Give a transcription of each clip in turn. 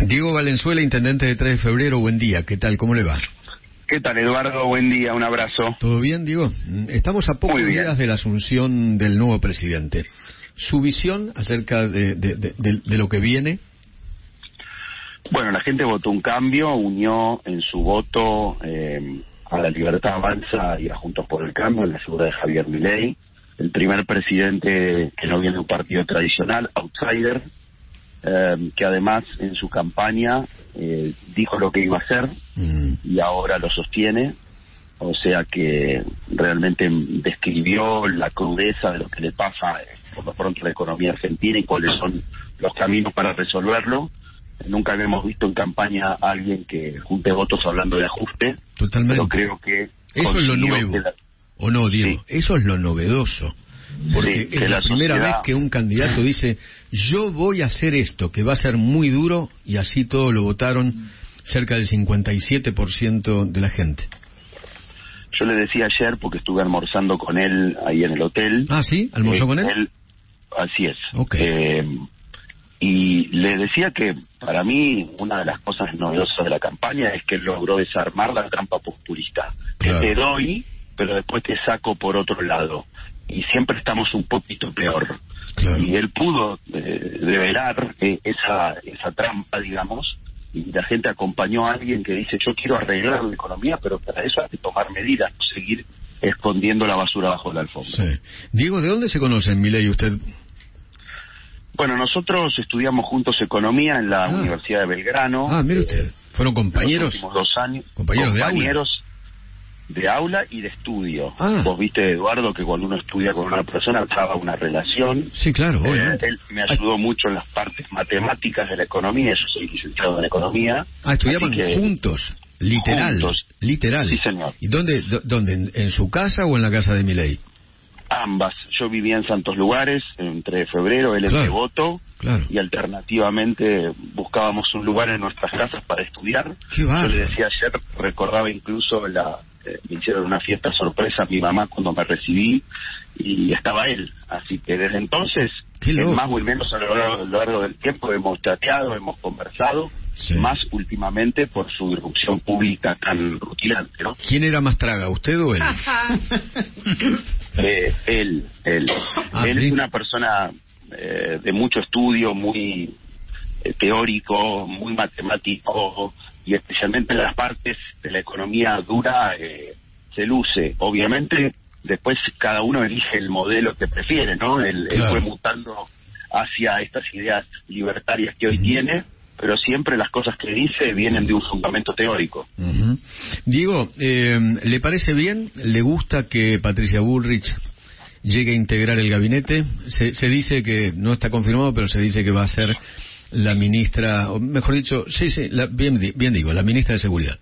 Diego Valenzuela, intendente de 3 de febrero, buen día, ¿qué tal? ¿Cómo le va? ¿Qué tal, Eduardo? Buen día, un abrazo. ¿Todo bien, Diego? Estamos a pocos días de la asunción del nuevo presidente. ¿Su visión acerca de lo que viene? Bueno, la gente votó un cambio, unió en su voto a La Libertad Avanza y a Juntos por el Cambio en la figura de Javier Milei, el primer presidente que no viene de un partido tradicional, outsider, que además en su campaña dijo lo que iba a hacer y ahora lo sostiene, o sea que realmente describió la crudeza de lo que le pasa por lo pronto a la economía argentina y cuáles son los caminos para resolverlo. Nunca habíamos visto en campaña a alguien que junte votos hablando de ajuste. Totalmente. Pero creo que eso es lo nuevo, ¿o no, Diego? Sí. Eso es lo novedoso. Porque es la primera vez que un candidato dice, yo voy a hacer esto, que va a ser muy duro, y así todos lo votaron cerca del 57% de la gente. Yo le decía ayer, porque estuve almorzando con él ahí en el hotel. ¿Ah, sí? ¿Almorzó con él? Así es. Okay. Y le decía que para mí una de las cosas novedosas de la campaña es que él logró desarmar la trampa populista. Claro. Que te doy, pero después te saco por otro lado. Y siempre estamos un poquito peor. Claro. Y él pudo develar esa trampa, digamos, y la gente acompañó a alguien que dice, yo quiero arreglar la economía, pero para eso hay que tomar medidas, no seguir escondiendo la basura bajo la alfombra. Sí. Diego, ¿de dónde se conocen, Milei y usted? Bueno, nosotros estudiamos juntos economía en la Universidad de Belgrano. Mire usted, ¿fueron compañeros? Los últimos 2 años. ¿Compañeros de aula y de estudio. Vos viste, Eduardo, que cuando uno estudia con una persona traba una relación. Sí, claro, obviamente. Él me ayudó mucho en las partes matemáticas de la economía, yo soy licenciado en economía. Estudiaban juntos, literal. Sí, señor. ¿Y dónde? ¿En su casa o en la casa de Milei? Ambas. Yo vivía en Santos Lugares, en 3 de febrero, él en Devoto, y alternativamente buscábamos un lugar en nuestras casas para estudiar. Yo le decía ayer, recordaba incluso me hicieron una fiesta sorpresa a mi mamá cuando me recibí y estaba él, así que desde entonces, más o menos a lo largo del tiempo hemos chateado, hemos conversado, más últimamente por su irrupción pública tan rutilante, ¿no? ¿Quién era más traga, usted o él? Él es una persona de mucho estudio, muy teórico, muy matemático, y especialmente en las partes de la economía dura se luce. Obviamente después cada uno elige el modelo que prefiere, ¿no? Él fue mutando hacia estas ideas libertarias que hoy tiene, pero siempre las cosas que dice vienen de un fundamento teórico. Diego, ¿le parece bien? ¿Le gusta que Patricia Bullrich llegue a integrar el gabinete? Se dice que no está confirmado, pero se dice que va a ser la ministra, o mejor dicho, bien digo, la ministra de Seguridad.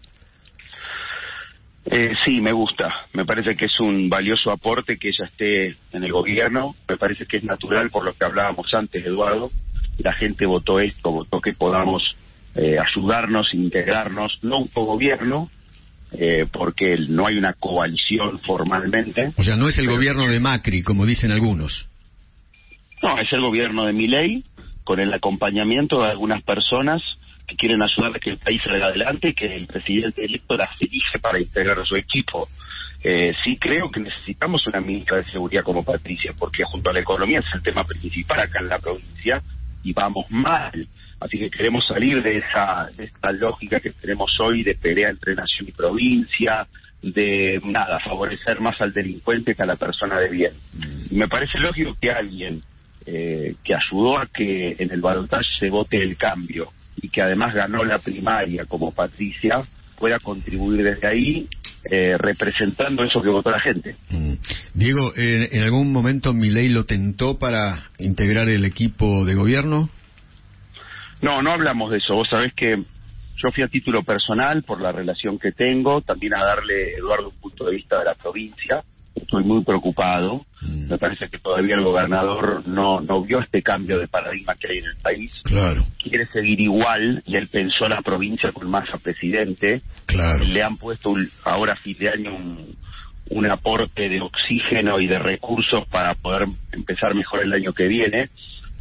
Sí, me gusta. Me parece que es un valioso aporte que ella esté en el gobierno. Me parece que es natural por lo que hablábamos antes, Eduardo. La gente votó que podamos ayudarnos, integrarnos, no un cogobierno, porque no hay una coalición formalmente. O sea, no es el gobierno de Macri, como dicen algunos. No, es el gobierno de Milei, con el acompañamiento de algunas personas que quieren ayudar a que el país salga adelante y que el presidente electo las elige para integrar a su equipo. Sí creo que necesitamos una ministra de Seguridad como Patricia, porque junto a la economía es el tema principal acá en la provincia y vamos mal. Así que queremos salir de esta lógica que tenemos hoy de pelea entre nación y provincia, de favorecer más al delincuente que a la persona de bien. Y me parece lógico que alguien que ayudó a que en el balotaje se vote el cambio y que además ganó la primaria como Patricia, pueda contribuir desde ahí representando eso que votó la gente. Diego, ¿en algún momento Milei lo tentó para integrar el equipo de gobierno? No hablamos de eso. Vos sabés que yo fui a título personal por la relación que tengo, también a darle, Eduardo, un punto de vista de la provincia. Estoy muy preocupado. Me parece que todavía el gobernador no vio este cambio de paradigma que hay en el país. Claro. Quiere seguir igual y él pensó la provincia con Massa presidente. Claro. Le han puesto ahora a fin de año un aporte de oxígeno y de recursos para poder empezar mejor el año que viene.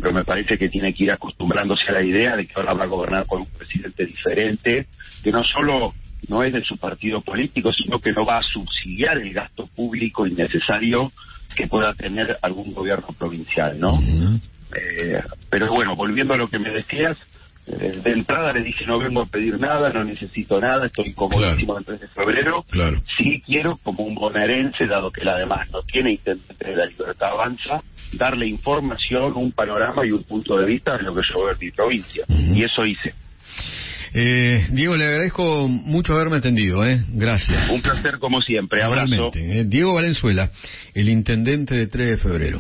pero me parece que tiene que ir acostumbrándose a la idea de que ahora va a gobernar con un presidente diferente, que no solo no es de su partido político, sino que no va a subsidiar el gasto público innecesario que pueda tener algún gobierno provincial, ¿no? Pero bueno, volviendo a lo que me decías, de entrada le dije, no vengo a pedir nada, no necesito nada, estoy comodísimo el 3 de febrero. Claro. Sí quiero, como un bonaerense, dado que la además no tiene intendente de La Libertad Avanza, darle información, un panorama y un punto de vista de lo que yo veo en mi provincia. Y eso hice. Diego, le agradezco mucho haberme atendido, Gracias. Un placer como siempre, abrazo. Diego Valenzuela, el intendente de 3 de febrero.